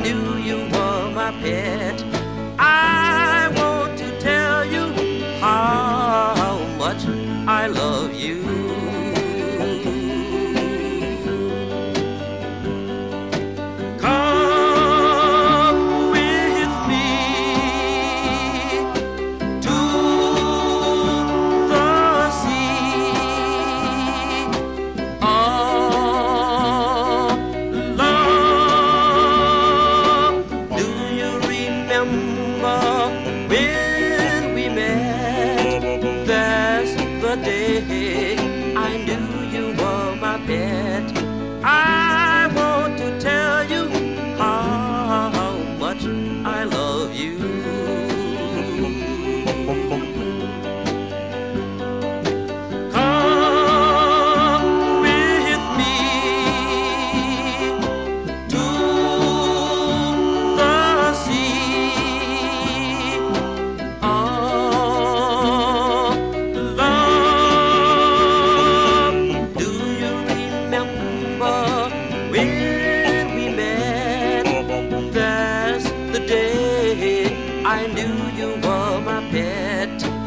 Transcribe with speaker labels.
Speaker 1: knew you were my pet. I want to tell you how much I love you. Come with me to the sea of love. Do you remember when we met? That's the day I knew you were my pet. I want to tell you how much I love you. Come with me to the sea of love. Do you remember when we met? That's the day I knew you were my pet.